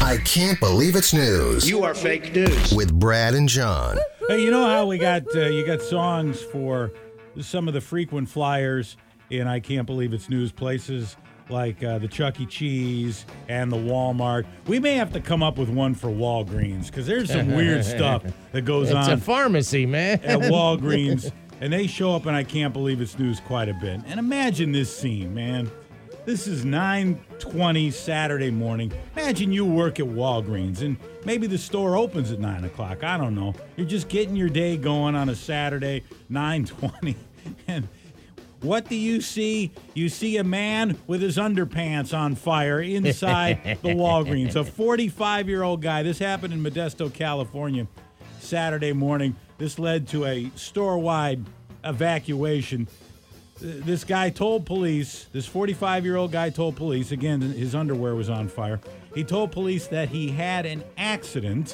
I Can't Believe It's News. You are fake news. With Brad and John. Hey, you know how we got you got songs for some of the frequent flyers in I Can't Believe It's News places like the Chuck E. Cheese and the Walmart. We may have to come up with one for Walgreens because there's some weird stuff that goes on. It's a pharmacy, man. At Walgreens, and they show up in I Can't Believe It's News quite a bit. And imagine this scene, man. This is 9:20 Saturday morning. Imagine you work at Walgreens, and maybe the store opens at 9 o'clock. I don't know. You're just getting your day going on a Saturday, 9:20. And what do you see? You see a man with his underpants on fire inside the Walgreens. A 45-year-old guy. This happened in Modesto, California, Saturday morning. This led to a store-wide evacuation. This guy told police, this 45-year-old guy told police, again, his underwear was on fire. He told police that he had an accident,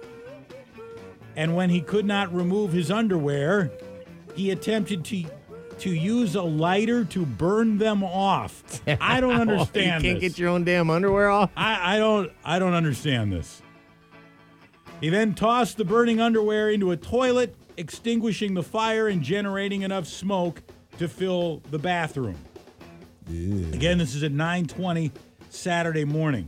and when he could not remove his underwear, he attempted to use a lighter to burn them off. I don't understand You can't this. get your own damn underwear off? I don't understand this. He then tossed the burning underwear into a toilet, extinguishing the fire and generating enough smoke to fill the bathroom. Ew. Again, this is at 9:20 Saturday morning.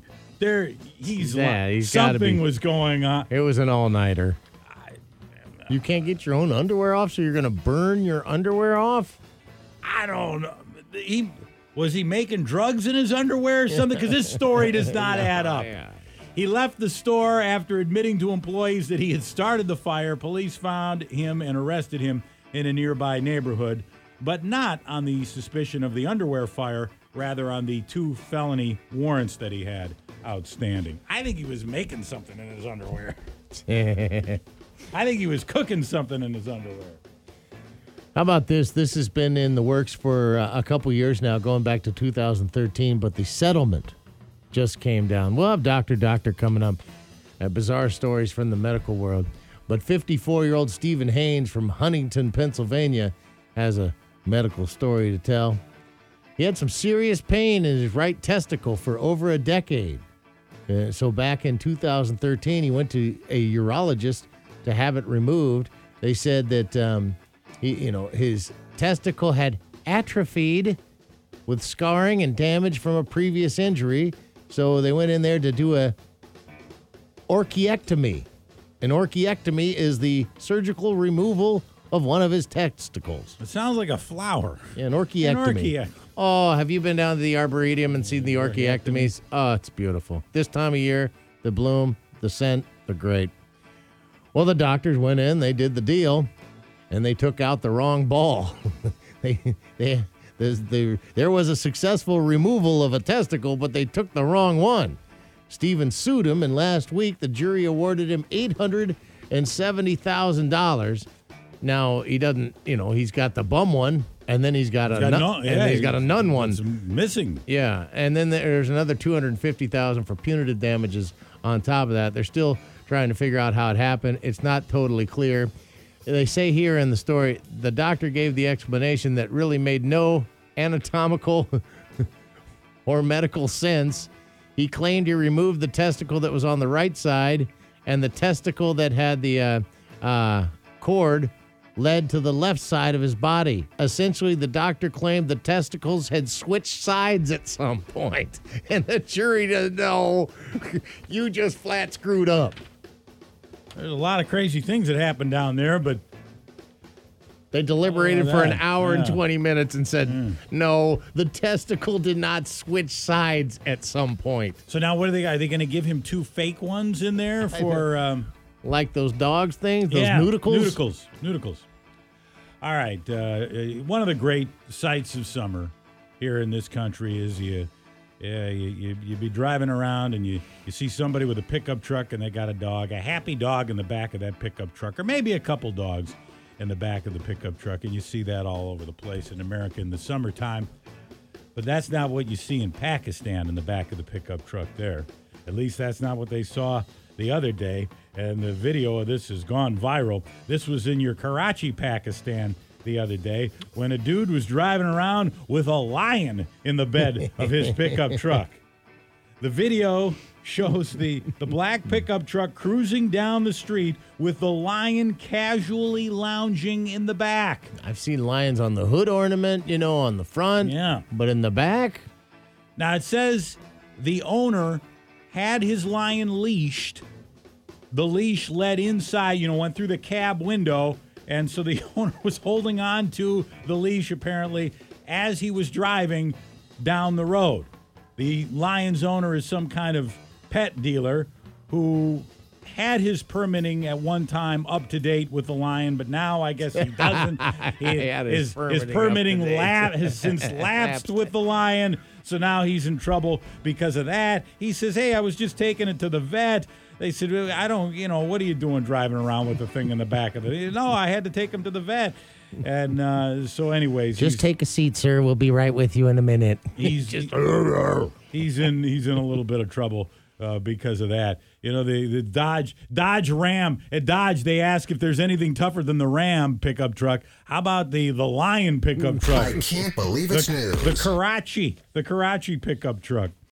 Something was going on. It was an all-nighter. You can't get your own underwear off, so you're going to burn your underwear off? I don't know. Was he making drugs in his underwear or something? Because this story does not add up. Yeah. He left the store after admitting to employees that he had started the fire. Police found him and arrested him in a nearby neighborhood, but not on the suspicion of the underwear fire, rather on the 2 felony warrants that he had outstanding. I think he was making something in his underwear. I think he was cooking something in his underwear. How about this? This has been in the works for a couple years now, going back to 2013, but the settlement just came down. We'll have Doctor coming up. Bizarre stories from the medical world. But 54-year-old Stephen Haynes from Huntington, Pennsylvania, has a medical story to tell. He had some serious pain in his right testicle for over a decade. So back in 2013, he went to a urologist to have it removed. They said that his testicle had atrophied with scarring and damage from a previous injury. So they went in there to do a orchiectomy. An orchiectomy is the surgical removal of one of his testicles. It sounds like a flower. Yeah, an orchiectomy. Oh, have you been down to the Arboretum and seen the orchiectomies? Oh, it's beautiful. This time of year, the bloom, the scent, they're great. Well, the doctors went in, they did the deal, and they took out the wrong ball. There was a successful removal of a testicle, but they took the wrong one. Stephen sued him, and last week the jury awarded him $870,000. Now, he doesn't, he's got the bum one, and then he's got a nun one. It's missing. Yeah, and then there's another $250,000 for punitive damages on top of that. They're still trying to figure out how it happened. It's not totally clear. They say here in the story, the doctor gave the explanation that really made no anatomical or medical sense. He claimed he removed the testicle that was on the right side, and the testicle that had the cord led to the left side of his body. Essentially, the doctor claimed the testicles had switched sides at some point, and the jury doesn't know. You just flat screwed up. There's a lot of crazy things that happened down there, but they deliberated for an hour and 20 minutes and said, no, the testicle did not switch sides at some point. So now what are they going to give him 2 fake ones in there for... like those dogs things, those nudicles? Nudicles. All right. One of the great sights of summer here in this country is you be driving around and you see somebody with a pickup truck and they got a happy dog in the back of that pickup truck, or maybe a couple dogs in the back of the pickup truck, and you see that all over the place in America in the summertime. But that's not what you see in Pakistan in the back of the pickup truck there. At least that's not what they saw the other day, and the video of this has gone viral. This was in your Karachi, Pakistan the other day when a dude was driving around with a lion in the bed of his pickup truck. The video shows the black pickup truck cruising down the street with the lion casually lounging in the back. I've seen lions on the hood ornament, on the front. Yeah. But in the back? Now, it says the owner had his lion leashed. The leash led inside, went through the cab window. And so the owner was holding on to the leash, apparently, as he was driving down the road. The lion's owner is some kind of pet dealer who had his permitting at one time up to date with the lion, but now I guess he doesn't. His permitting has since lapsed with the lion, so now he's in trouble because of that. He says, hey, I was just taking it to the vet. They said, I don't, what are you doing driving around with the thing in the back of it? No, I had to take him to the vet. And so anyways. Just take a seat, sir. We'll be right with you in a minute. He's in a little bit of trouble because of that. The Dodge Ram. At Dodge, they ask if there's anything tougher than the Ram pickup truck. How about the Lion pickup truck? I can't believe it's news. The Karachi pickup truck.